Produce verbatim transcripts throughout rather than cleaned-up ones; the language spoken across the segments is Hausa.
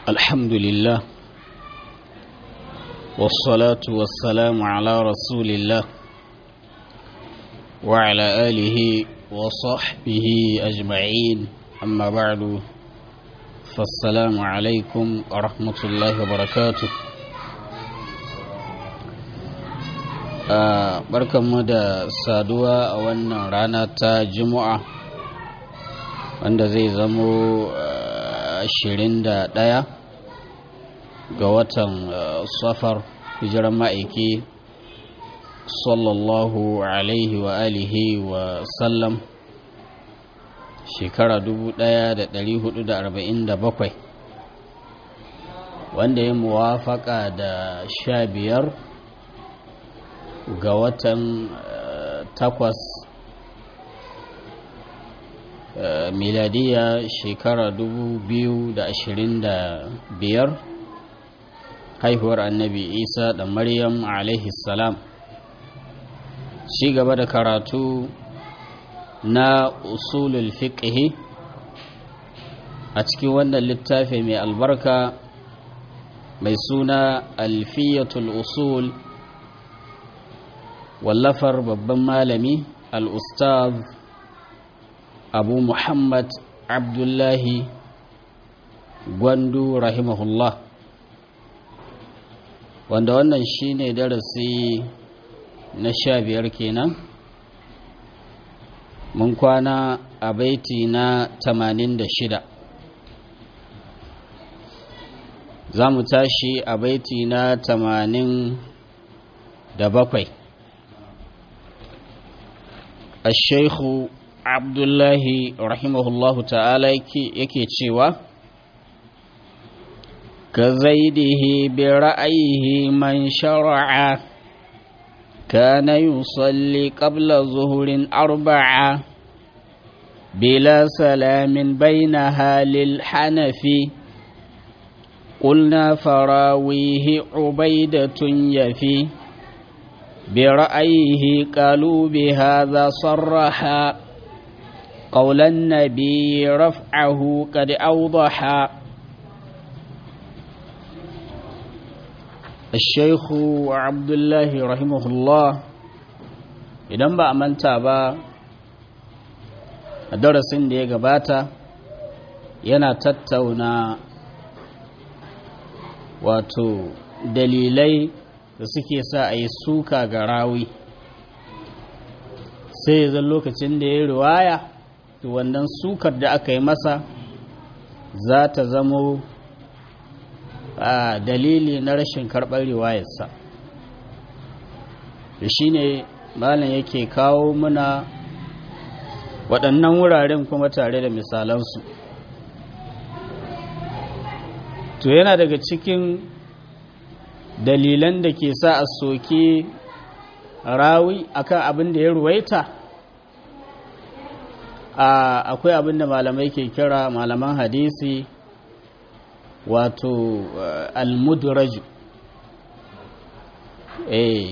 الحمد لله والصلاة والسلام على رسول الله وعلى آله وصحبه أجمعين أما بعد فالسلام عليكم ورحمة الله وبركاته. barkanmu da saduwa a wannan rana ta Juma'a wanda zai zamo ashirin da ɗaya ga watan safar hijiran ma'aiki sallallahu alaihi wa alihi wa sallam shekara dubu ɗaya da ɗari hudu da arba'in da bakwai wanda ya muwafaka da sha biyar ga watan takwas miladiya shekara dubu biyu da ashirin da biyar haihuwar annabi isa da maryam alaihi salam. Ci gaba da karatu na usulul fiqhi a cikin wannan littafi mai albarka mai suna alfiyatul usul wallafar babban malami al-ustaz abu muhammad abdullahi gwandu rahimahullah, wanda wannan shine darasi na sha biyar kenan. mun kwana a baiti na tamanin da shida, za mu tashi a baiti na tamanin da bakwai. الشيخ عبد الله رحمه الله تعالى yake cewa كزيده برأيه من شرع كان يصلي قبل ظهر أربعة بلا سلام بينها للحنف قلنا فراويه عبيدة يفي برأيه قالوا بهذا صرحا قول النبي رفعه قد أوضحا. الشيخ عبد الله رحمه الله idan ba a manta ba a darasin da ya gabata yana tattauna wato dalilai da suke sa a yi suka ga rawi, sai zan lokacin da ya riwaya to wannan sukar da aka yi masa za ta zamo a dalili na rashin karɓar riwayarsa. da shi ne malam yake kawo muna waɗannan wuraren kuma tare da misalansu. to yana daga cikin dalilan da ke sa a soke rawi akan abin da ya ruwaita, akwai abin da malamai ke kira malaman hadisi wato al-mudraju. eh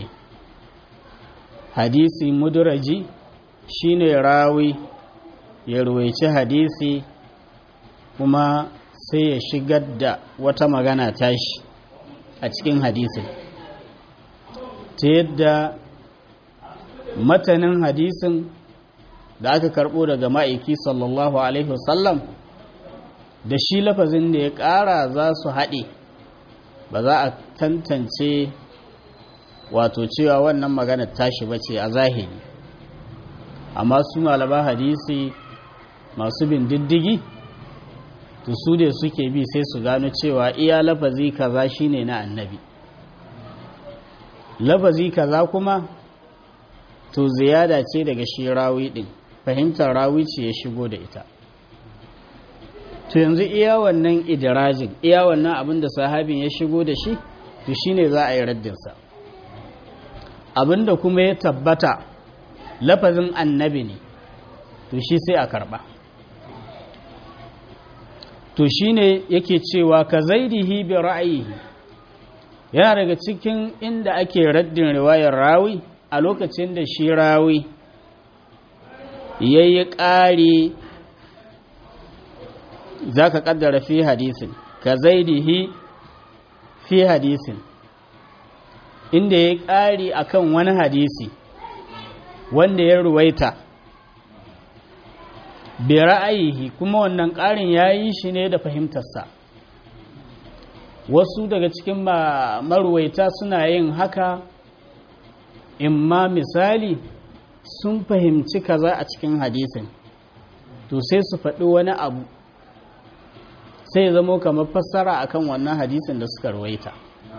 hadisi mudraji shine rawi ya ruwaici hadisi kuma sai ya shigar da wata magana tashi a cikin hadisin, ta yadda matanin hadisin da aka karbo daga ma'aiki sallallahu alaihi wasallam da shi lafazin da ya ƙara za su haɗe, ba za a tantance wato cewa wannan maganar tashi ba ce a zahiri. amma su malaman hadisi masu bin diddigi to su da suke bi sai su gano cewa iya lafazi kaza shine na annabi, lafazi kaza kuma to ziyada ce daga shi rawi din, fahimtar rawi ce ya shigo da ita. to yanzu iya wannan idirajin, iya wannan abin da sahabin ya shigo da shi, to shine za a yi raddinsa. abin da kuma ya tabbata lafazin annabi ne, to shi sai a karba. to shine yake cewa ka zaidihi bi ra'ayihi, yana daga cikin inda ake raddin riwayar rawi a lokacin da shi rawi yayi ƙari za ka ƙaddara fi hadisin ka zaidihi fi hadisin, inda ya ƙari akan wani hadisi wanda ya ruwaita bi ra'ayihi, kuma wannan ƙarin ya yi shi ne da fahimtarsa. Wasu daga cikin maruwaita suna yin haka, imma misali sun fahimci kaza a cikin hadisin, to sai su faɗi wani abu sai zamo kamar fassara akan wannan hadisin da suka ruwaita.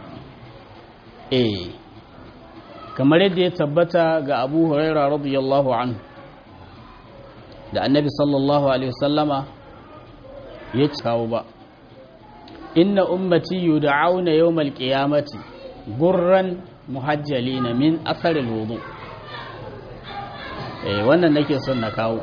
eh kamar yadda ya tabbata ga Abu Huraira radiyallahu anhu da Annabi sallallahu alaihi wasallama ya kawo ba, inna ummati yud'auna yawmal qiyamati gurran muhajjalina min athar alwudu. eh wannan nake son na kawo.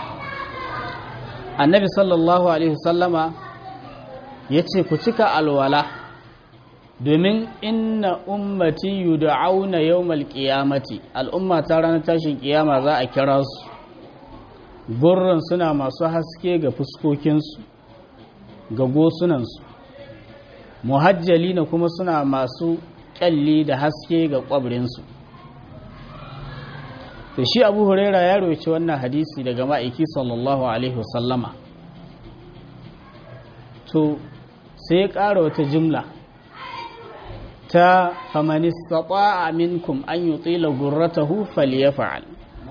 Annabi sallallahu alaihi wasallama yace ku cika alwala, domin inna ummati yud'auna yawmal qiyamati, al'umma ta ranar tashin kiyama za a kira su gurran suna masu haske ga fuskokinsu ga gosunansu, muhajjalina kuma suna masu kyalli da haske ga kwabrinsu. to shi Abu Huraira ya roci wannan hadisi daga ma'aiki sallallahu alaihi wasallama, to sai ya ƙara wata jumla ta faman istata'a minkum an yutila gurratahu falyaf'al.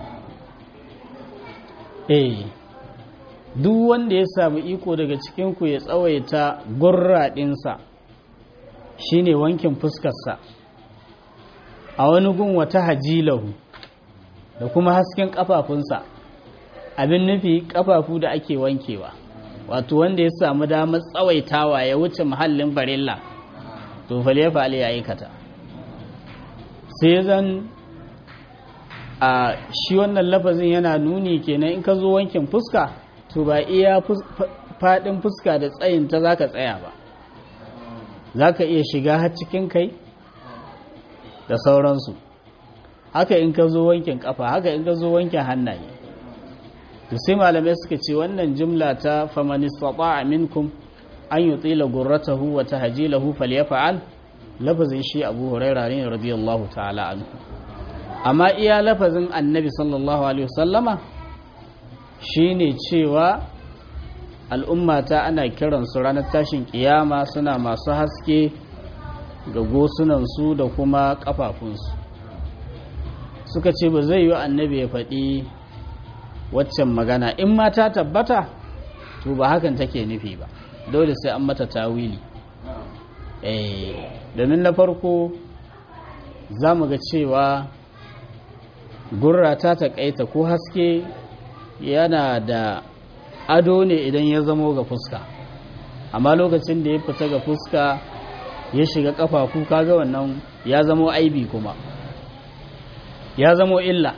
eh duk wanda ya samu iko daga cikin ku ya tsawaita gurra dinsa, shine wankin fuskarsa, a wani gun wata hajilahu, da kuma hasken kafafunsa. Abin nufi kafafu da ake wankewa, wato wanda ya samu damar tsawaitawa ya wuce mahallin barilla, to falefa ali ya aikata. sai zan a shi wannan lafazin yana nuni kenan in ka zo wankin fuska, to ba iya fadin fuska da tsayin ta zaka tsaya ba, zaka iya shiga har cikin kai da sauransu. haka in ka zo wankin kafa, haka in ka zo wankin hannaye. to sai malamai suka ce wannan jumla ta faman istata'a minkum an yutila gurratahu wa tahjilahu falyaf'al, lafazin shi Abu Hurairah ne radiyallahu ta'ala anhu. amma iya lafazin Annabi sallallahu alaihi wasallama shine cewa al'ummata ana kiransu ranar tashin kiyama suna masu haske ga gosunansu da kuma kafafunsu. suka ce ba zai yi Annabi ya faɗi waccan magana, in ma ta tabbata to ba hakan take nufi ba, dole sai an mata tawili. eh domin na farko za mu ga cewa gurra ta taƙaita ko haske yana da ado ne idan ya zamo ga fuska, amma lokacin da ya fita ga fuska ya shiga kafafu, kaga wannan ya zamo aibi, kuma ya zamo illa.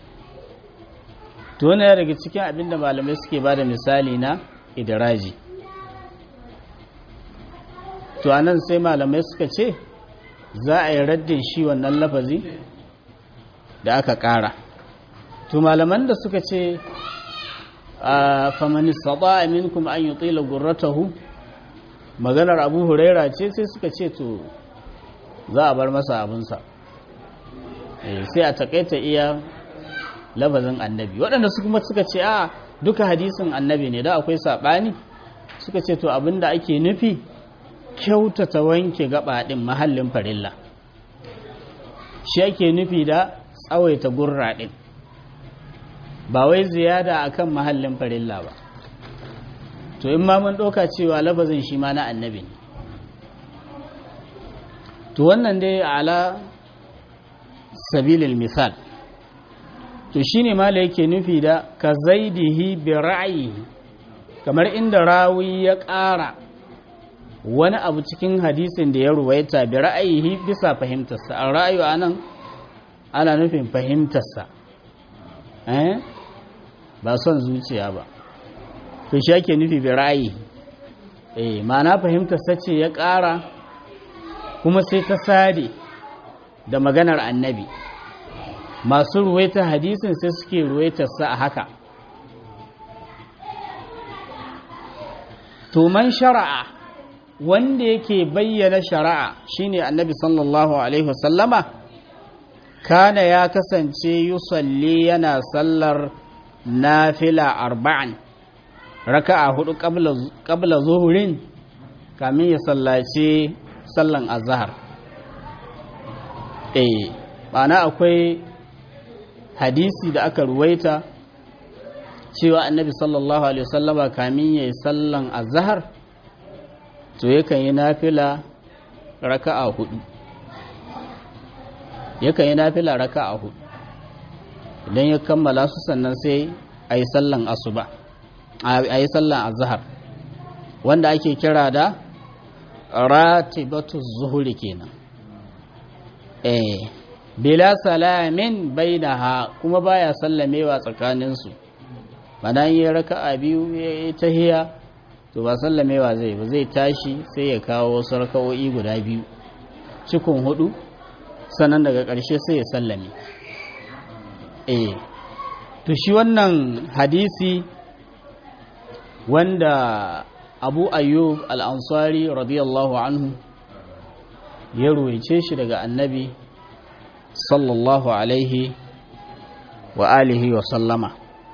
to ne daga cikin abinda malamai suke bada misali na idraji. to anan sai malamai suka ce za a yi raddin shi wannan lafazi da aka ƙara. to malaman da suka ce faman istata'a minkum an yutila gurratahu, maganar Abu Huraira ce, sai suka ce to za a bar masa abinsa, sai a takaita iya lafazin Annabi. waɗanda su kuma suka ce a duka hadisin Annabi ne, da akwai saɓani, suka ce to abinda ake nufi kyautata wanke gaba ɗin mahallin farilla, shi ake nufi da tsawaita gurra ɗin, ba wai ziyada akan mahallin farilla ba. to in ma mun ɗauka cewa lafazin shi ma na Annabi ne, to wannan dai ala sabilil misal. to shine mala yake nufi da ka zaidihi bi ra'yihi, kamar inda rawi ya ƙara wani abu cikin hadisin da ya ruwaita bi ra'yihi bisa fahimtarsa. an ra'ayu anan ana nufin fahimtarsa, eh ba son zuciya ba. to shi yake nufi bi ra'yihi, eh ma'ana fahimtarsa ce ya ƙara, kuma sai ta sade da maganar Annabi. masu ruwaita hadisin sai suke ruwaitarsa a haka. to man shara'a wanda yake bayyana shari'a shine annabi sallallahu alaihi wasallama kana ya kasance yusalli yana sallar nafila arba'an raka'a hudu qabla qabla zuhurin kamin ya sallaci sallan azhar. eh ma'ana akwai hadisi da aka ruwaita cewa annabi sallallahu alaihi wasallama kamin yayi sallan azhar to yakan yi nafila raka'a hudu yakan yi nafila raka'a hudu idan ya kammala su sannan sai ayi sallan asuba ayi sallan azhar wanda ake kira da ratibatu zuhuri kenan. eh bila salamin bainaha kuma baya sallamewa tsakaninsu. Bana yi raka'a biyu ya tahiya to ba sallamewa zai ba zai tashi sai ya kawo wasu raka'o'i guda biyu cikin hudu sannan daga ƙarshe sai ya sallame. eh to shi wannan hadisi wanda Abu Ayyub al-Ansari radiyallahu anhu ya ruwaice shi daga annabi sallallahu alaihi wa alihi wa sallama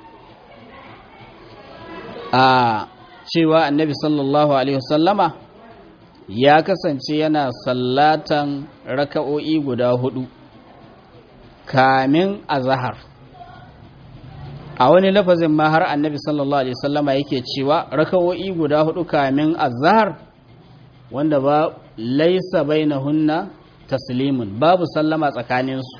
a cewa annabi sallallahu alaihi wa sallama ya kasance yana sallatan raka'o'i guda hudu kamin azhar. A wani lafazin ma har annabi sallallahu alaihi wa sallama yake cewa raka'o'i guda hudu kamin azhar wanda ba laisa bainahunna taslimun babu sallama tsakaninsu.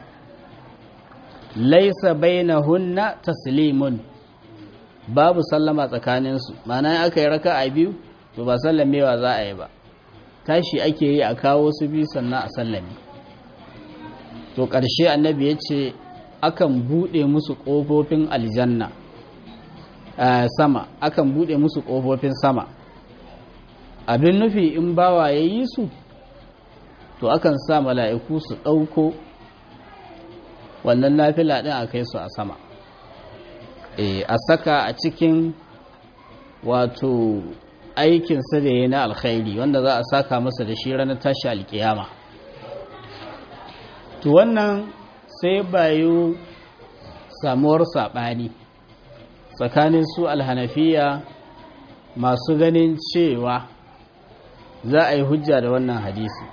Laisa bainahunna taslimun babu sallama tsakaninsu. Ma'ana aka yi raka'a biyu to ba sallamewa za a yi ba, tashi ake yi a kawo su biyu sannan a sallame. To ƙarshe annabi ya ce akan buɗe musu ƙofofin aljanna sama, akan buɗe musu ƙofofin sama. Abin nufi in bawa ya yi su to akan sa mala'iku su ɗauko wannan nafila ɗin a kai su a sama, e, a saka a cikin wato aikinsa da ya na alkhairi wanda za a saka masa da shi ranar tashi alkiyama. To wannan sai bayu samuwar saɓani tsakanin su alhanafiya masu ganin cewa za a yi hujja da wannan hadisi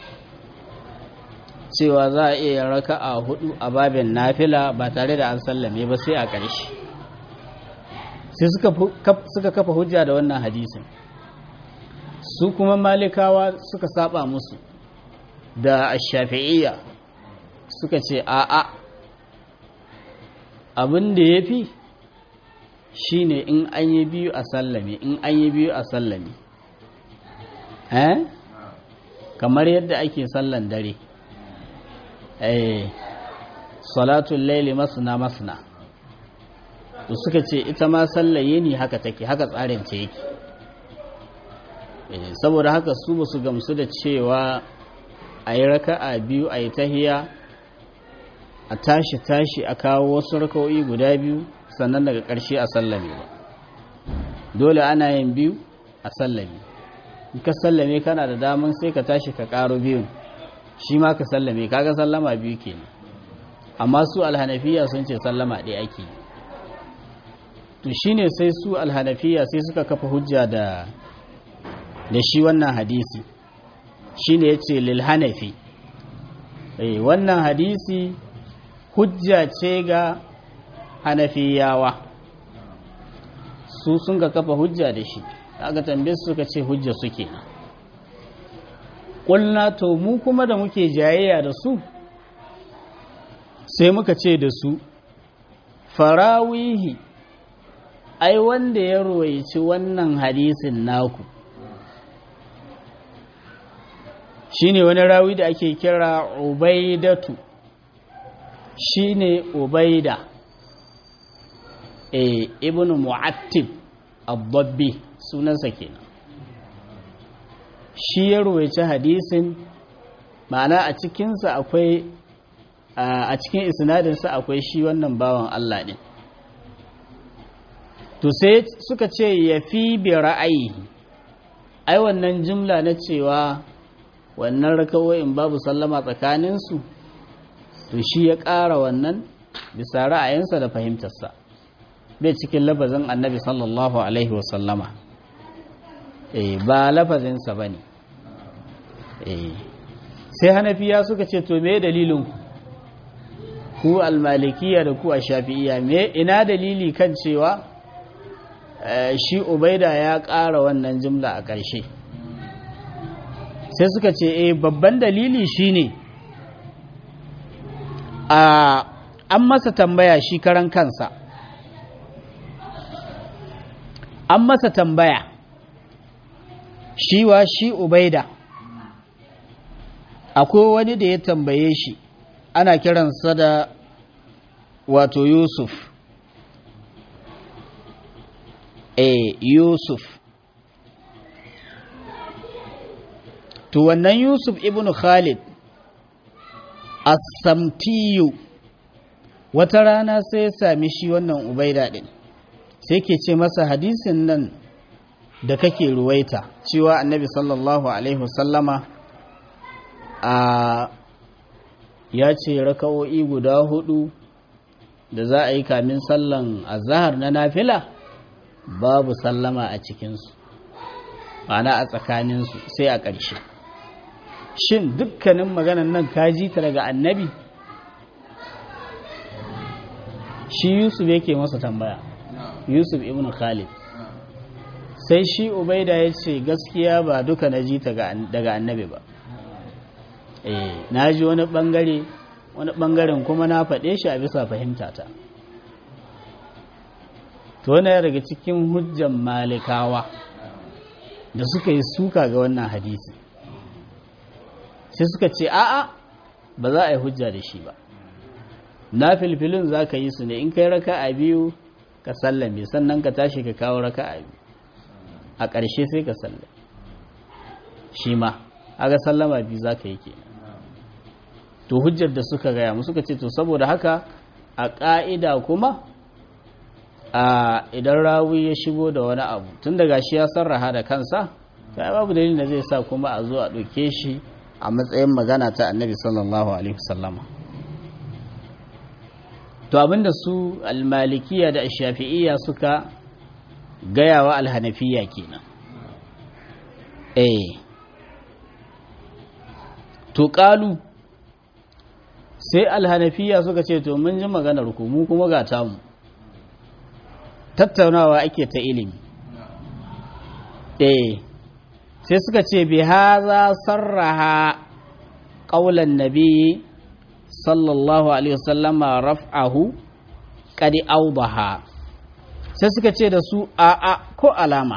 cewa za a iya raka a hudu a babin nafila ba tare da an sallame ba sai a ƙarshe, sai suka kafa hujja da wannan hadisin. Su kuma malikawa suka saba musu da shafi'iyya suka ce a'a, abin da ya fi shi ne in an yi biyu a sallame in an yi biyu a sallame eh kamar yadda ake sallan dare, eh salatul laili masna masna. To suka ce ita ma sallaye ne haka take, haka tsarin ta yake. eh saboda haka su ba su gamsu da cewa a yi raka'a biyu a yi tahiya a tashi tashi a kawo wasu raka'o'i guda biyu sannan daga ƙarshe a sallame ba. Dole ana yin biyu a sallame, in ka sallame kana da daman sai ka tashi ka ƙaro biyun shi ma ka sallame, kaga sallama biyu kenan. Amma su alhanafiya sun ce sallama ɗaya ake. To shine sai su alhanafiya sai suka kafa hujja da da shi wannan hadisi, shine yace lil hanafi, eh wannan hadisi hujja ce ga hanafiyawa, su sun ga kafa hujja da shi. Aka tambaye su suka ce hujja suke. Kulna to mu kuma da muke jayayya da su sai muka ce da su farawihi, ai wanda ya ruwaici wannan hadisin naku shine wani rawi da ake kira Ubaidatu, shine Ubaida eh ibn Mu'attib ad-Dabbi sunansa kenan. Shi ya ruwaici hadisin, ma'ana a cikinsa akwai a cikin isnadinsa akwai shi wannan bawan Allah din. To sai suka ce ya fi bi ra'ayi, ai wannan jumla na cewa wannan rakawoyin babu sallama tsakaninsu to shi ya ƙara wannan bisa ra'ayinsa da fahimtarsa bai cikin lafazin annabi sallallahu alaihi wasallama eh ba lafazinsa ba ne eh sai hanafiya suka ce to me dalilin ku almalikiya da ku a shafi'iya me ina dalili kan cewa shi ubaida ya ƙara wannan jumla a ƙarshe sai suka ce eh babban dalili shine a an masa tambaya shi karan kansa an masa tambaya shi wa shi ubaida akwai wani da ya tambaye shi ana kiransa da wato yusuf eh yusuf to wannan yusuf ibn khalid as-samtiyu wata rana sai ya sami shi wannan ubaida din sai ke ce masa hadisin nan da kake ruwaita cewa annabi sallallahu alaihi wasallama a ya ce raka'o'i guda hudu da za a yi kamin sallan azhar na nafila babu sallama a cikinsu ma'ana a tsakaninsu sai a ƙarshe shin dukkanin maganan nan kaji ta daga annabi shi yusuf yake masa tambaya yusuf ibn khalid sai shi ubaida ya ce gaskiya ba duka na ji ta daga annabi ba eh na ji wani bangare wani bangaren kuma na faɗe shi a bisa fahimtata to wannan daga cikin hujjan malikawa da suka yi suka ga wannan hadisi sai suka ce a'a ba za a yi hujja da shi ba na filfilin za ka yi su ne in kai raka a biyu ka sallame sannan ka tashi ka kawo raka a biyu a ƙarshe sai ka sallame shi ma aga sallama biyu za ka yi ke to hujjar da suka gaya mu suka ce to saboda haka a ƙa'ida kuma a idan rawi ya shigo da wani abu tun daga shi ya sarraha da kansa ta babu dalilin da zai sa kuma a zo a ɗauke shi a matsayin magana ta annabi sallallahu alaihi wasallama to abinda su almalikiya da shafi'iyya suka gaya wa alhanafiya kenan eh to qalu sai alhanafiya suka ce to mun ji maganar ku mu kuma ga tamu tattaunawa ake ta ilimi eh sai suka ce bi haza sarraha qaulan nabi sallallahu alaihi wasallama raf'ahu qad awdaha sai suka ce da su a a ko alama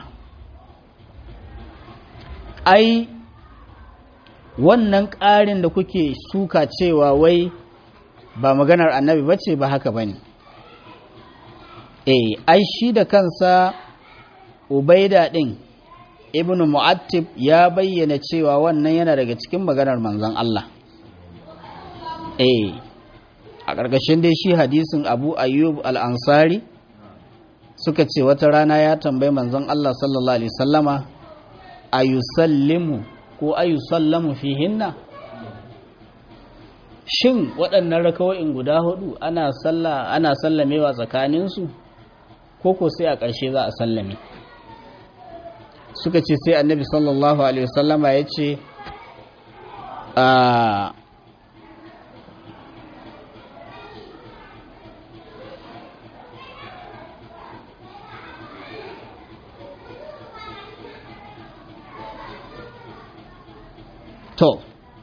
ai wannan ƙarin da kuke suka cewa wai ba maganar annabi bace ba haka bane eh ai shi da kansa ubaida din ibnu mu'attib ya bayyana cewa wannan yana daga cikin maganar manzon Allah eh a ƙarƙashin dai shi hadisin Abu Ayyub al-Ansari suka ce wata rana ya tambayi manzon Allah sallallahu alaihi wasallama ayusallimu ko ayusallamu fihinna shin waɗannan rakawoyin guda hudu ana salla ana sallamewa tsakaninsu ko ko sai a ƙarshe za a sallame suka ce sai annabi sallallahu alaihi wasallama ya ce a to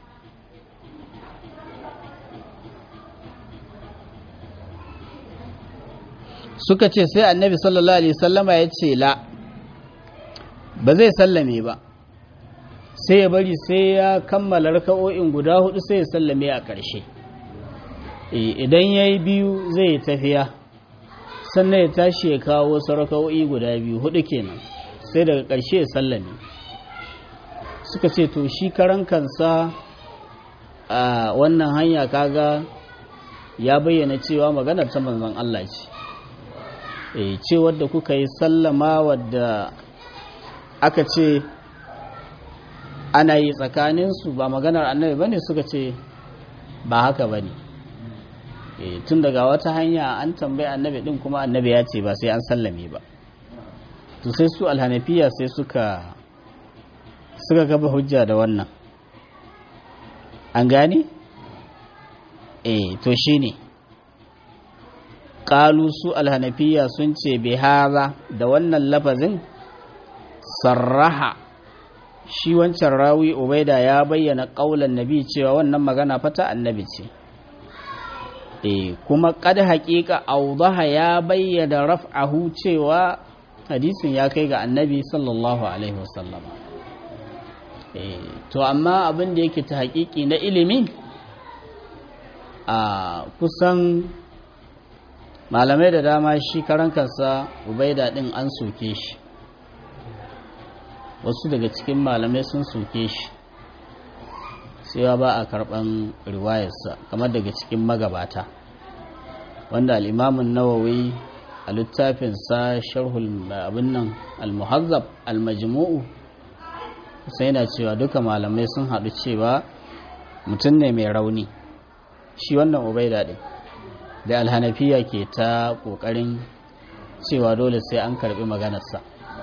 suka ce sai annabi sallallahu alaihi wasallama ya ce la ba zai sallame ba sai ya bari sai ya kammala raka'o'in guda hudu sai ya sallame a ƙarshe idan ya yi biyu zai yi tafiya sannan ya tashi ya kawo wasu raka'o'i guda biyu hudu kenan sai daga ƙarshe ya sallame suka ce to shi karan kansa a wannan hanya kaga ya bayyana cewa maganar ta manzon Allah ce eh ce wadda kuka yi sallama wadda aka ce ana yi tsakaninsu ba maganar annabi bane suka ce ba haka bane e, tun daga wata hanya an tambayi annabi din kuma annabi ya ce ba sai an sallame ba to sai su alhanafiya sai suka suka gaba hujja da wannan an gane eh to shine qalu su alhanafiya sun ce bi haza da wannan lafazin sarraha shi wancan rawi ubaida ya bayyana kaulan nabi cewa wannan magana fata annabi ce eh kuma kad haqiqa awdaha ya bayyana raf'ahu cewa hadisin ya kai ga annabi sallallahu alaihi wasallam eh to amma abin da yake ta haƙiƙi na ilimi a kusan malamai da dama shi karan kansa ubaida din an soke shi wasu daga cikin malamai sun soke shi sai ba a karban riwayarsa kamar daga cikin magabata wanda al-imamun nawawi a littafinsa sharhul abin nan al-muhazzab al-majmu'u sai yana cewa duka malamai sun haɗu cewa mutum ne mai rauni shi wannan ubaida din da alhanafiya ke ta ƙoƙarin cewa dole sai an karɓi maganarsa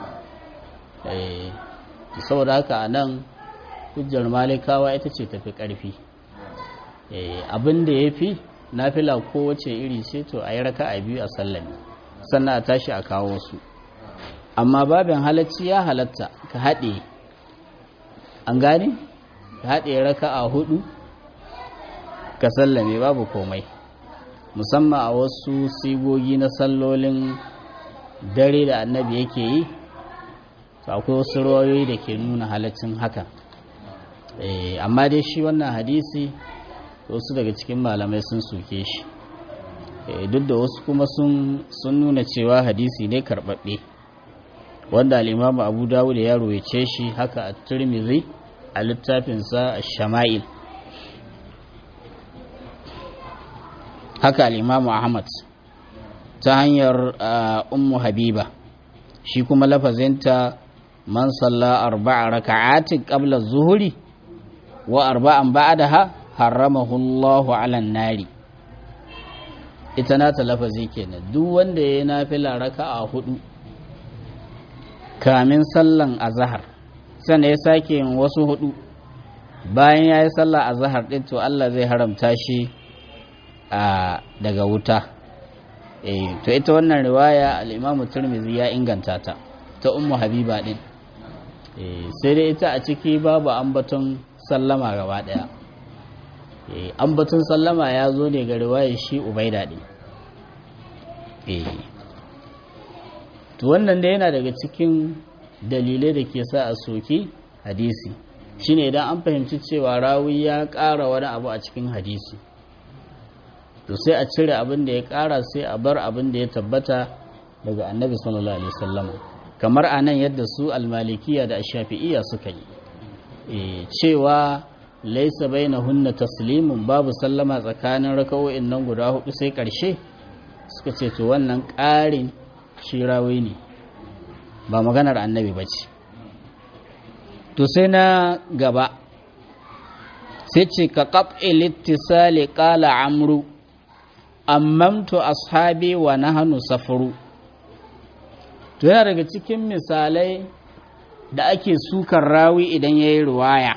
saboda haka a nan hujjar malikawa ita ce tafi ƙarfi abin da ya fi nafila kowace iri ce to a yi raka a biyu a sallami sannan a tashi a kawo su amma babin halacci ya halatta ka haɗe an gane ka haɗe raka a hudu ka sallame babu komai musamman a wasu sigogi na sallolin dare da annabi yake yi akwai wasu rawayoyi da ke nuna halaccin hakan amma dai shi wannan hadisi wasu daga cikin malamai sun soke shi duk da wasu kuma sun nuna cewa hadisi ne karɓaɓɓe wanda al'imamu abu dawud ya ruwaice shi haka a turmizi a littafinsa a shama'il haka al'imamu ahmad ta hanyar ummu habiba shi kuma lafazinta man salla arba'a raka'atin qabla zuhuri wa arba'an ba'daha haramahu Allahu 'alan nari ita na ta lafazi kenan duk wanda yayi nafila raka'a hudu kamin sallan azhar sannan ya sake yin wasu hudu bayan yayi sallar azhar din to Allah zai haramta shi a daga wuta eh to ita wannan riwaya al-Imam Tirmidhi ya inganta ta ta Ummu Habiba din eh sai dai ita a ciki babu ambaton sallama gaba daya eh ambaton sallama ya zo ne ga riwayar shi Ubaida din eh to wannan da yana daga cikin dalilai da ke sa a soki hadisi shine idan an fahimci cewa rawi ya ƙara wani abu a cikin hadisi to sai a cire abin da ya ƙara sai a bar abin da ya tabbata daga annabi sallallahu alaihi wasallam kamar anan yadda su almalikiya da ashafi'iyya suka yi e, cewa laisa bainahunna taslimun babu sallama tsakanin raka'o'in nan guda hudu sai ƙarshe suka ce to wannan ƙarin shirawi ne ba maganar annabi bace to sai na gaba sai ce ka qat'il ittisali qala amru ammamtu ashabi wa nahnu safaru to yana daga cikin misalai da ake sukar rawi idan yayi riwaya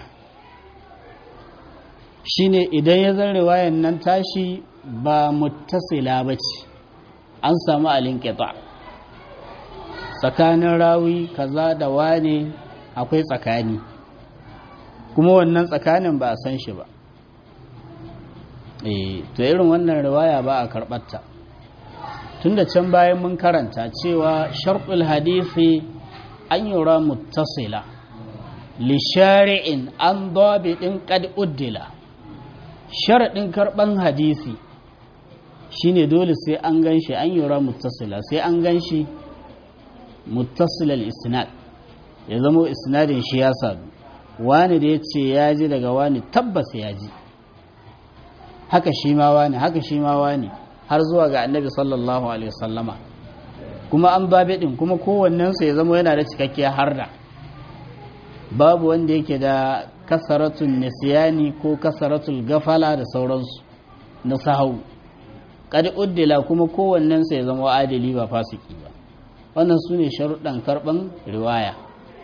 shine idan ya zan riwayan nan tashi ba muttasila bace an samu alinqita tsakanin rawi kaza da wane akwai tsakani kuma wannan tsakanin ba a san shi ba eh to irin wannan riwaya ba a karɓarta tunda can bayan mun karanta cewa sharɗul hadisi an yura muttasila li shari'in an dabitin qad uddila sharadin karban hadisi shine dole sai an ganshi an yura muttasila sai an ganshi muttasilal isnad ya zama isnadin shi ya sadu wani da yace ya ji daga wani tabbas ya ji haka shi ma wani haka shi ma wani har zuwa ga annabi sallallahu alaihi wasallama kuma an babe din kuma kowannen sa ya zama yana da cikakkiyar harda babu wanda yake da kasaratun nisyani ko kasaratul gafala da sauransu na sahau kad uddila kuma kowannensa ya zama adili ba fasiki ba. wannan su ne sharuɗan karɓan riwaya.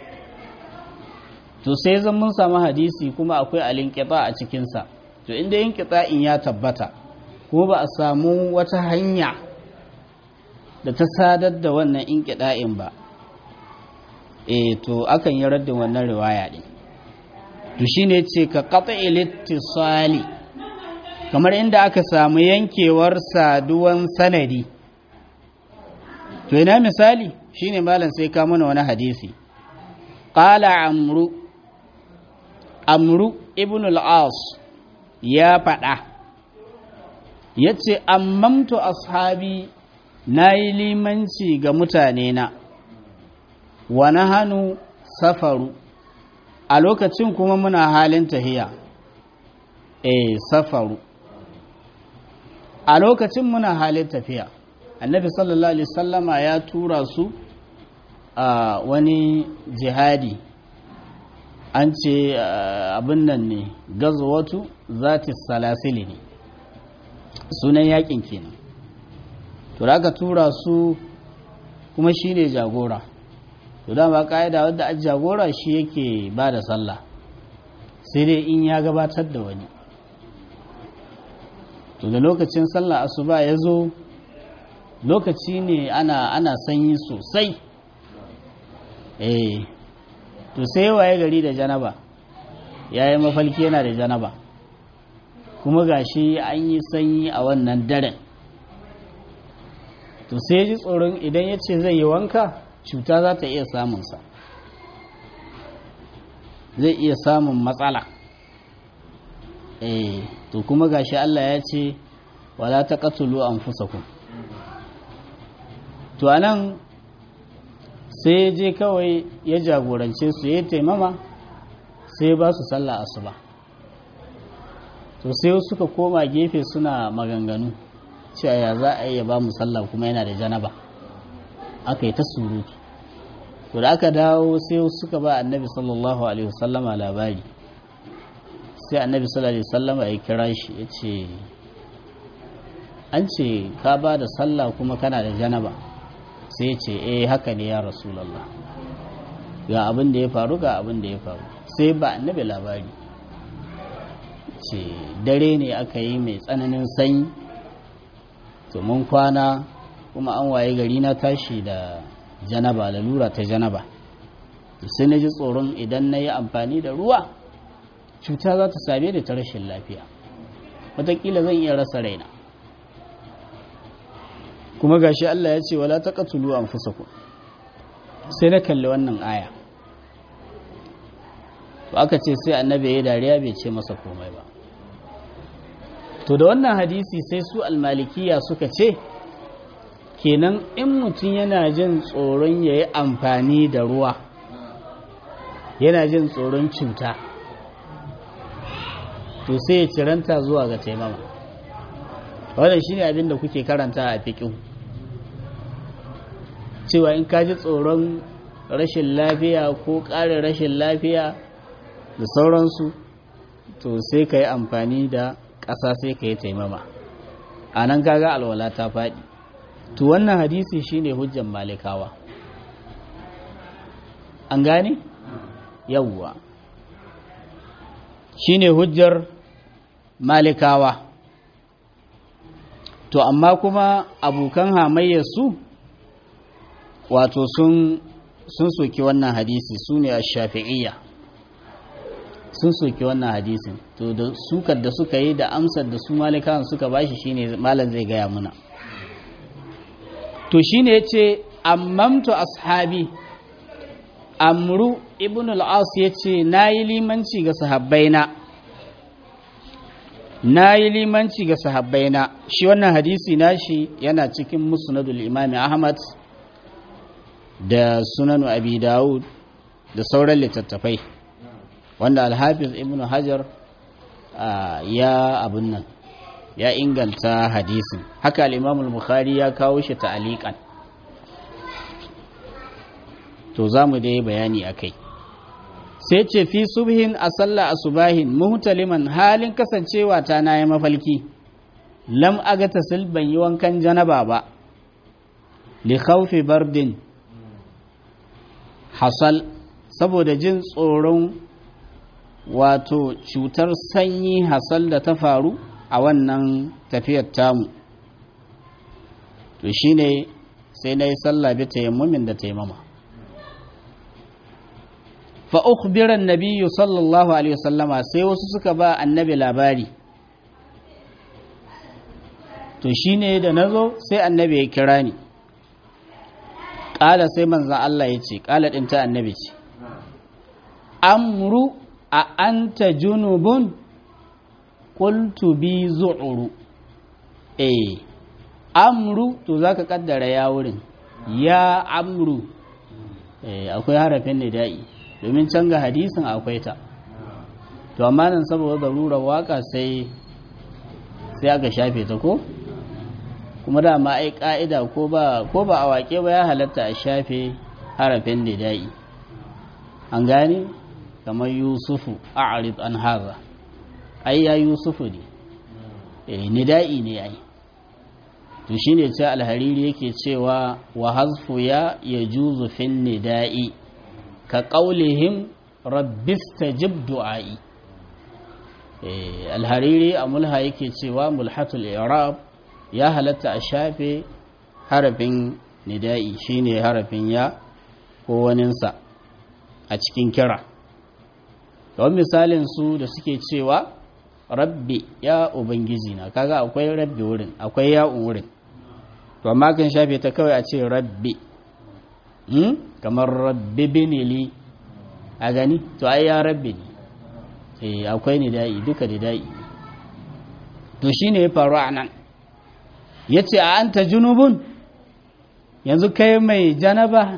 to sai zan mun samu hadisi kuma akwai alinƙita a cikinsa, to inda yin in ya tabbata kuma ba a samu wata hanya da ta sadar da wannan inƙida'in ba, e to akan yi raddin wannan riwaya ɗin. to shine ce ka qat'il ittisali, kamar inda aka samu yankewar saduwan sanadi. to ina misali shine malam sai ka mana wani hadisi. qala amru amru ibn al-as ya faɗa yace ammamtu ashabi, nayi limanci ga mutane na, wa nahanu safaru, a lokacin kuma muna halin tahiya. eh safaru a lokacin muna halin tafiya. annabi sallallahu alaihi sallama ya tura su a wani jihadi, an ce abin nan ne gazwatu zati salasili ne sunan yakin kenan. to da aka tura su kuma shi ne jagora, to dama ka'ida wadda a jagora shi yake ba da sallah, sai dai in ya gabatar da wani. to da lokacin sallah asuba ya zo, lokaci ne ana ana sanyi sosai. eh to sai waye gari da janaba, yayi mafalki yana da janaba, kuma gashi an yi sanyi a wannan daren. to sai ji tsoron idan ya ce zai yi wanka, cuta za ta iya samunsa, zai iya samun matsala. eh to kuma gashi Allah ya ce wala taqtulu anfusakum. to anan sai je kawai ya jagorance su, ya taimama sai ba su sallah asuba. to sai suka koma gefe suna maganganu cewa ya za a iya ba mu sallah kuma yana da janaba, aka yi ta surutu. to da aka dawo sai suka ba annabi sallallahu alaihi wasallama labari, sai annabi sallallahu alaihi wasallama ya kira shi ya ce an ce ka ba da sallah kuma kana da janaba. sai ce eh haka ne ya rasulallah, ga abin da ya faru ga abin da ya faru. sai ba annabi labari, ce dare ne aka yi mai tsananin sanyi, to mun kwana kuma an waye gari na tashi da janaba, lalura ta janaba. sai na ji tsoron idan na yi amfani da ruwa cuta za ta same da ta rashin lafiya, wataƙila zan iya rasa raina. kuma gashi Allah ya ce wala taqtulu anfusakum. sai na kalli wannan aya, to aka ce sai annabi ya dariya bai ce masa komai ba. to da wannan hadisi sai su almalikiya suka ce kenan in mutum yana jin tsoron yayi amfani da ruwa, yana jin tsoron cuta, to sai ya ciranta zuwa ga taimama. wannan shine abin da kuke karanta a fiqh, cewa in ka ji tsoron rashin lafiya ko ƙarin rashin lafiya da sauransu, to sai ka yi amfani da ƙasa, sai ka yi taimama. a nan kaga alwala ta faɗi. to wannan hadisi shine hujjan malikawa, an gane? yawwa shine hujjar malikawa. to amma kuma abokan hamayyar su wato sun sun soki wannan hadisi, su ne ash-shafi'iyya, sun soki wannan hadisin. to da sukar da suka yi da amsar da su malikawan suka bashi shine malam zai gaya muna. to shine yace ammamtu ashabi, amru ibn al-as yace nayi limanci ga sahabbaina, nayi limanci ga sahabbaina. shi wannan hadisi nashi yana cikin musnadul imami ahmad da sunanu abi dawud da sauran littattafai, wanda alhafiz ibn hajar ya abun nan ya inganta hadisin. haka al-imam al-bukhari ya kawo shi ta'aliqan. to zamu dai bayani akai. sai ce fi subhin a sallah asubahin muhtaliman halin kasancewa ta na yi mafalki lam aga tasil ban yi wankan janaba ba li khawfi bardin hasal saboda jin tsoron wato cutar sanyi hasal da ta faru a wannan tafiyar tamu to shine sai na yi sallah bi tayammumin da taimama fa ukhbira an-nabiyyu sallallahu alaihi wasallama sai wasu suka ba annabi labari to shine da nazo sai annabi ya kira ni kala sai manzon Allah ya ce kala din ta annabi ce amru a anta junubun qultu bi zu'ru eh amru to zaka kaddara ya wurin ya amru eh akwai harafin nida'i domin canza hadisin akwai ta to amma nan saboda darurar waka sai sai aka shafe ta ko kuma da ma ai ka'ida ko ba ko ba a wake ba ya halatta a shafe harafin nida'i an gane kamar yusufu a'rid an haza ai ya yusufu ne eh nida'i ne ai to shine ce alhariri yake cewa wa hazfu ya yajuzu fin nida'i ka qaulihim rabbistajib du'ai eh alhariri a mulha yake cewa mulhatul i'rab ya halatta a shafe harafin nida'i shine harafin ya ko waninsa a cikin kira kawai misalin su da suke cewa rabbi ya ubangiji na kaga akwai rabbi wurin akwai ya wurin to amma kan shafe ta kawai a ce rabbi hmm? kamar rabbi binili a gani to ai ya rabbi ne eh akwai nida'i duka nida'i to shine ya faru a nan yace a anta junubun yanzu kai mai janaba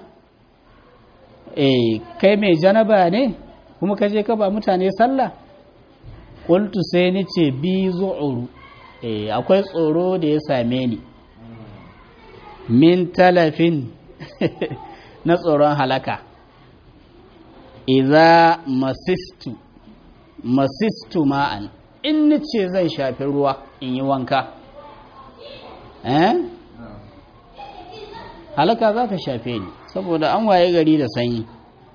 eh kai mai janaba ne kuma kaje ka ba mutane sallah qultu sai ni ce bi zu'uru eh akwai tsoro da ya same ni min talafin na tsoron halaka idza masistu masistu ma'an in nace zan shafi ruwa in yi wanka eh halaka za ka shafe ni saboda an waye gari da sanyi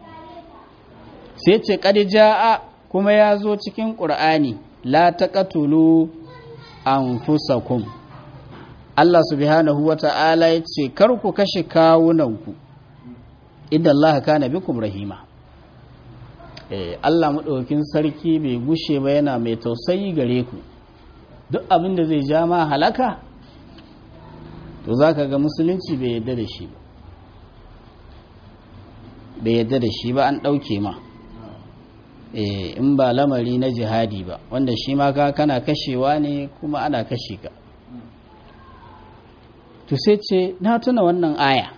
sai ce qad jaa kuma ya zo cikin qur'ani la taqatulu anfusakum Allah subhanahu wata'ala ya ce kar ku kashe kawunanku idan Allah kana bikum rahima eh Allah madaukakin sarki bai gushe ba yana mai tausayi gare ku duk abin da zai ja ma halaka to zaka ga musulunci bai yadda da shi ba bai yadda da shi ba an dauke ma eh in ba lamari na jihadi ba wanda shi ma ka kana kashewa ne kuma ana kashe ka to sai ce na tuna wannan aya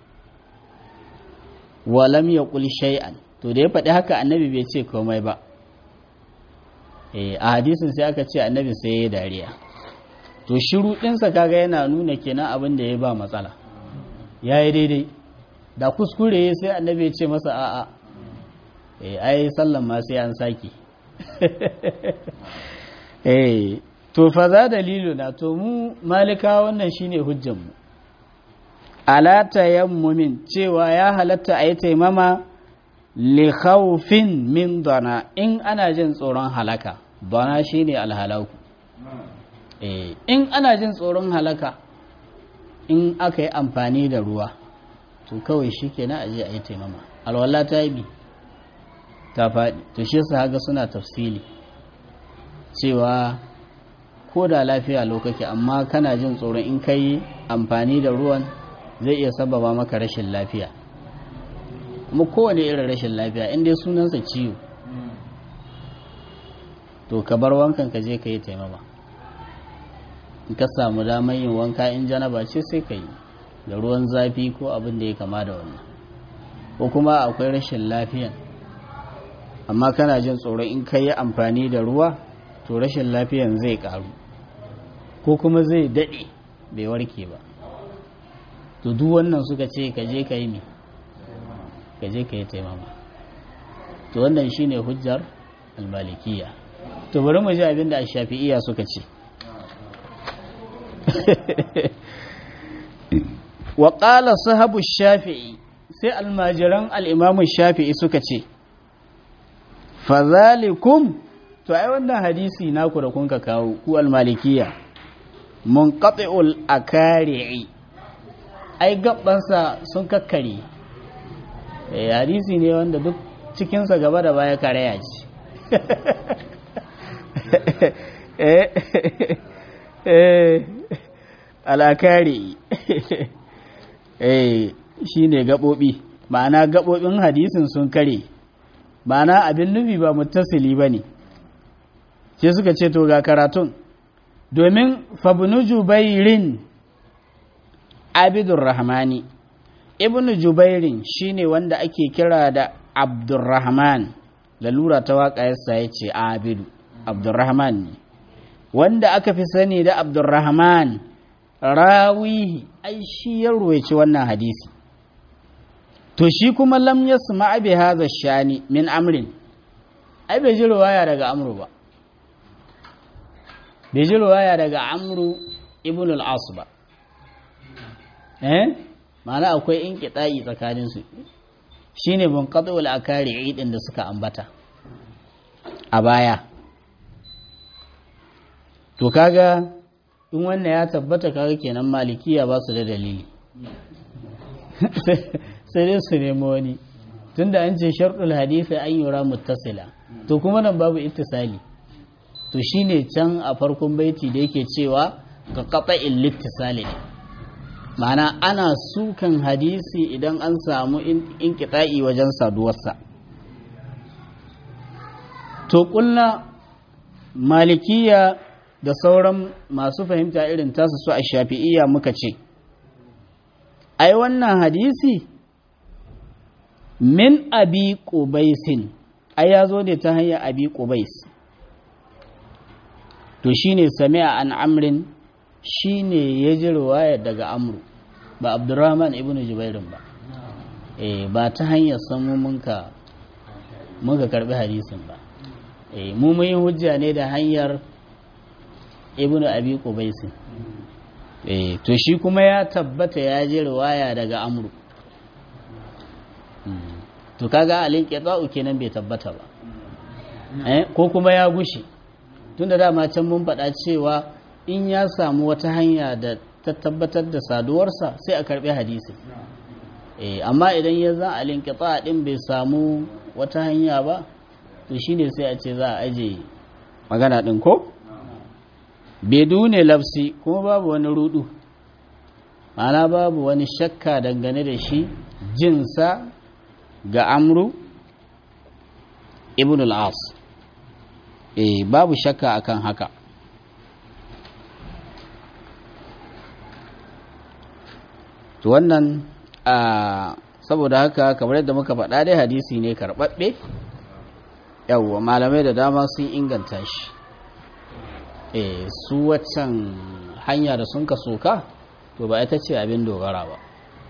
walam yaqul shay'an to da ya faɗi haka annabi bai ce komai ba eh a hadisin sai aka ce annabi sai ya dariya to shiru ɗinsa kaga yana nuna kenan abin da ya ba matsala yayi daidai da kuskure sai annabi ya ce masa a'a eh ai sallan ma sai an saki eh to fa za dalilu na to mu malika wannan shine hujjan mu ala tayammumin cewa ya halatta ayi taimama li khawfin min dana in ana jin tsoron halaka dana shine alhalaku eh in ana jin tsoron halaka in aka yi amfani da ruwa to kawai shikenan aje ayi taimama alwala ta yi ta faɗi to shi yasa haga suna tafsili cewa ko da lafiya lokake amma kana jin tsoron in kai amfani da ruwan zai iya sababa maka rashin lafiya kuma kowane irin rashin lafiya in dai sunansa ciwo to ka bar wankan ka je ka yi taimama in ka samu damar yin wanka in janaba ce sai ka yi da ruwan zafi ko abin da ya kama da wannan ko kuma akwai rashin lafiyan amma kana jin tsoron in ka yi amfani da ruwa to rashin lafiyan zai karu ko kuma zai daɗe bai warke ba to duk wannan suka ce ka je ka yi mi ka je ka yi taimama to wannan shine hujjar al-malikiyya. To bari mu ji abinda ash-shafi'iyya suka ce. wa qala sahabu shafi'i, sai almajiran al-imam shafi'i suka ce fadhalikum, to ai wannan hadisi naku da kun ka kawo ku al-malikiyya munqati'ul akari'i, ai gabbansa sun kakkare. eh hadisi ne wanda duk cikin sa gaba da baya karaya ce. eh eh al-akari eh shine gabobi, ma'ana gabobin hadisin sun kare, ma'ana abin nufi ba muttasili bane. sai suka ce to ga karatun, domin fabnu jubairin abidurrahmani, ibnu jubairin shine wanda ake kira da abdurrahman, lalura ta waka yasa yace abidu, abdurrahman ne wanda aka fi sani da abdurrahman rawihi, ai shi ya ruwaici wannan hadisi. to shi kuma lam yasma bi hadha shani min amrin, ai bai ji riwaya daga amru ba, bai ji riwaya daga amru ibn al-as ba. eh ma'ana akwai inqita'i tsakanin su, shine bunqatul akari din da suka ambata a baya. to kaga in wannan ya tabbata, kaga kenan malikiya ba su da dalili. sai dai su nemo wani, tunda an ce sharɗul hadisi an yura muttasila, to kuma nan babu ittisali. to shine can a farkon baiti da yake cewa ka qata'il littisali, ma'ana ana sukan hadisi idan an samu inqita'i wajen saduwarsa. to kulna malikiya da sauran masu fahimta irin tasu su a shafi'iyya muka ce ai wannan hadisi min abi qubaisin, ai yazo ne ta hanyar abi qubais. to shine sami'a an amrin, shine ya ji riwaya daga amru, ba abdurrahman ibn jubairin ba. eh ba ta hanyar samu munka muka karbi hadisin ba. eh mu mun yi hujja ne da hanyar ibnu abi qubais. eh to shi kuma ya tabbata ya ji riwaya daga amru. to kaga alin qita'u kenan bai tabbata ba. eh ko kuma ya gushi, tunda dama can mun faɗa cewa in ya samu wata hanya da ta tabbatar da saduwarsa sai a karbi hadisi. eh amma idan ya za alin qita' din bai samu wata hanya ba, to shine sai a ce za a aje magana din ko bedune lafsi, kuma babu wani rudu, ma'ana babu wani shakka dangane da shi jinsa ga amru ibn al-as. eh babu shakka akan haka. to wannan a saboda haka kamar yadda muka faɗa dai hadisi ne karɓaɓɓe. yawwa malamai da dama sun inganta shi. eh su waccan hanya da sun ka soka, to ba ita ce abin dogara ba,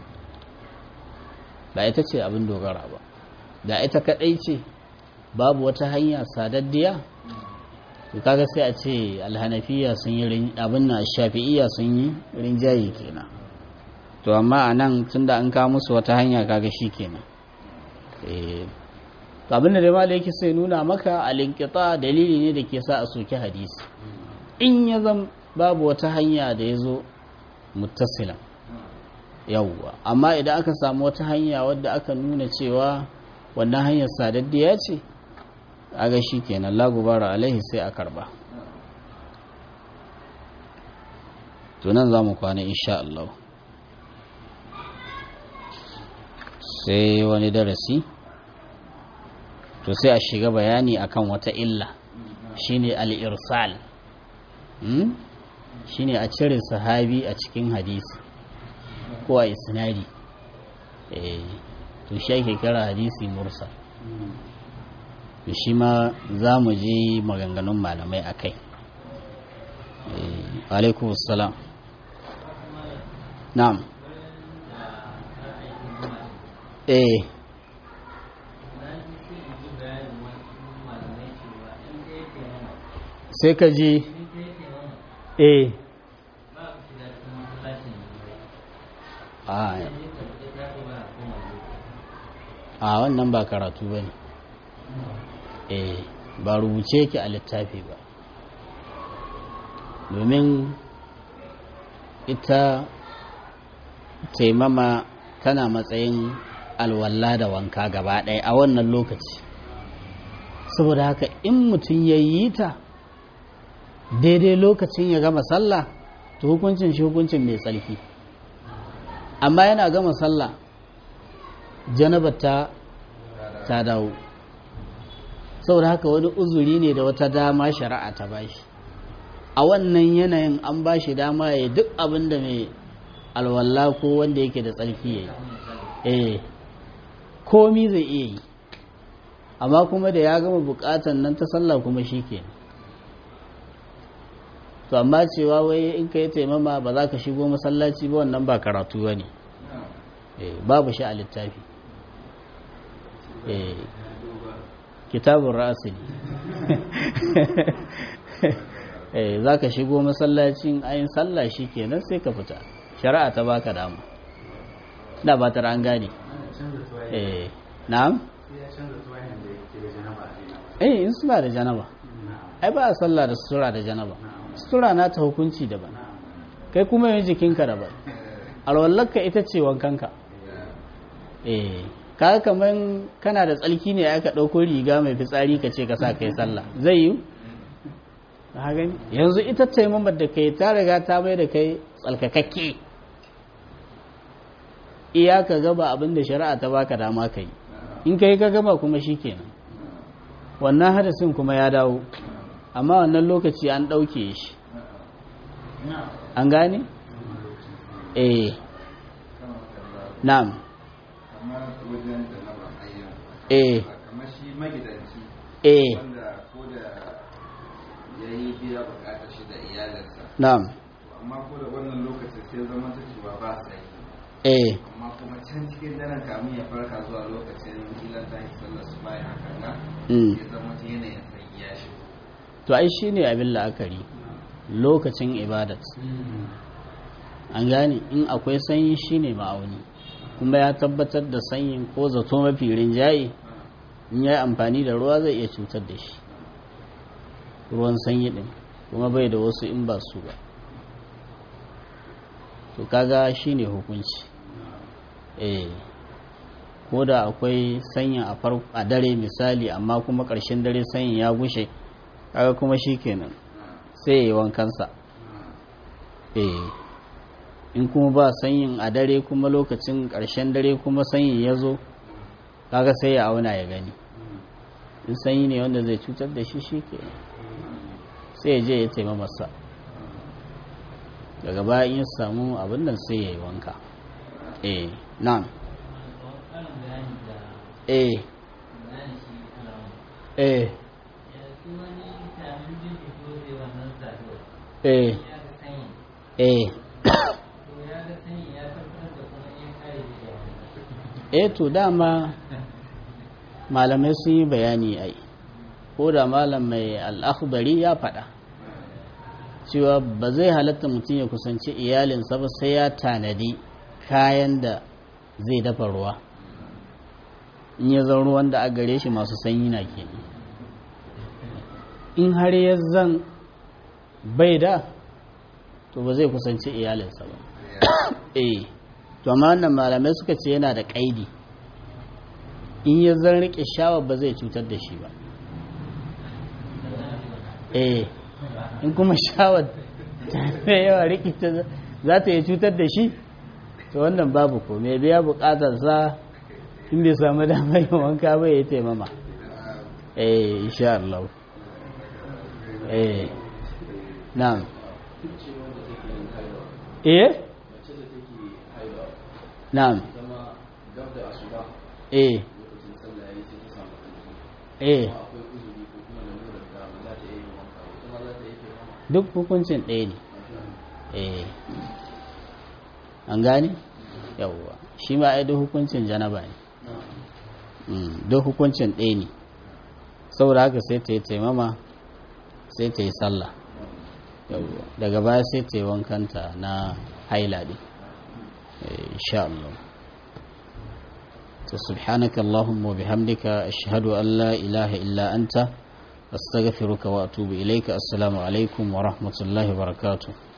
ba ita ce abin dogara ba. da ita kadai ce babu wata hanya sadaddiya, to kaga sai a ce alhanafiya sun yi abin na shafi'iyya sun yi rinjaye kenan. to amma a nan tunda an kawo musu wata hanya kaga shi kenan. eh to abin da dai malai yake sai nuna maka al-inqita dalili ne da ke sa a soki hadisi in ya zama babu wata hanya da ya zo muttasilan. yawwa amma idan aka samu wata hanya wadda aka nuna cewa wannan hanyar sadaddiya ce, aga shi kenan la gubara alaihi sai a karba. to nan za mu kwana insha Allah, sai wani darasi to sai a shiga bayani akan wata illa, shine al-irsal. hmm? shine a cire sahabi a cikin hadisi ko a isnadi. eh to shi ake kira hadisi mursal. to shi ma za mu je maganganun malamai a kai. eh alaikum assalam. na'am. eh sai ka ji eh a a wannan ba karatu ba ne eh ba rubuce ki a littafi ba domin ita taimama tana matsayin alwala da wanka gaba ɗaya a wannan lokaci saboda haka in mutum ya yi ta daidai lokacin ya gama sallah to hukuncin shi hukuncin mai tsarki amma yana gama sallah janabar ta ta dawo saboda haka wani uzuri ne da wata dama shari'a ta bashi a wannan yanayin an bashi dama ya duk abin da mai alwala ko wanda yake da tsarki ya yi eh komi zai iya yi amma kuma da ya gama bukatan nan ta sallah kuma shi ke to amma cewa wai in ka yi taimama ba za ka shigo masallaci ba wannan ba karatu ba ne babu shi a littafi kitabun rasili za ka shigo masallacin ayin sallah shi kenan sai ka fita shari'a ta baka dama da ba ta an gane eh na'am eh in suna da janaba ai ba a sallah da sutura da janaba sutura na ta hukunci daban kai kuma yin jikinka daban alwallarka ita ce wankanka eh kaga kaman kana da tsalki ne aka dauko riga mai fitsari ka ce ka sa kai sallah zai yi ka gani yanzu ita taimamar da kai ta riga ta mai da kai tsalkakakke iya ka gaba abin da shari'a ta baka dama kai in kai ka gama kuma shikenan wannan hadasin kuma ya dawo amma wannan lokaci an dauke shi an gane eh na'am eh kamar shi magidanci eh wanda ko da yayi biya bukatar shi da iyalinsa na'am amma ko da wannan lokacin sai zama ta cewa ba sai eh amma kuma can cikin daren kamun ya farka zuwa lokacin ilan ta yi sallar su bayan hakan na ya zama ta yanayin sanyi ya shigo to ai shine abin la'akari lokacin ibadat an gane in akwai sanyi shine ma'auni kuma ya tabbatar da sanyin ko zato mafi rinjaye in ya yi amfani da ruwa zai iya cutar da shi ruwan sanyi din kuma bai da wasu in ba su ba to kaga shine hukunci eh ko da akwai sanyin a farko a dare misali amma kuma ƙarshen dare sanyin ya gushe kaga kuma shikenan sai ya yi wankansa eh in kuma ba sanyin a dare kuma lokacin ƙarshen dare kuma sanyin ya zo kaga sai ya auna ya gani in sanyi ne wanda zai cutar da shi shikenan sai ya je ya taima masa daga bayan ya samu abin nan sai ya yi wanka eh na'am eh eh eh eh eh to dama malamai sun yi bayani ai ko da malam mai al'akhdari ya faɗa cewa ba zai halatta mutum ya kusanci iyalinsa ba sai ya tanadi kayan da zai dafa ruwa in ya zan ruwan da a gare shi masu sanyi na ke in har ya zan bai da to ba zai kusanci iyalinsa ba eh to amma wannan malamai suka ce yana da kaidi in ya zan rike shawar ba zai cutar da shi ba eh in kuma shawar ta yawa rike ta za ta yi cutar da shi to wannan babu ko mai biya bukatar sa in bai samu damar yin wanka ba ya taimama eh insha Allah eh na'am eh na'am eh eh duk hukuncin ɗaya ne eh an gane yawwa shi ma ai duk hukuncin janaba ne duk hukuncin ɗaya ne saboda haka sai ta yi taimama sai ta yi sallah daga baya sai ta yi wankanta na haila din insha Allah. to subhanaka allahumma bihamdika ashhadu an la ilaha illa anta astaghfiruka wa atubu ilayka. Assalamu alaikum wa rahmatullahi wa barakatuh.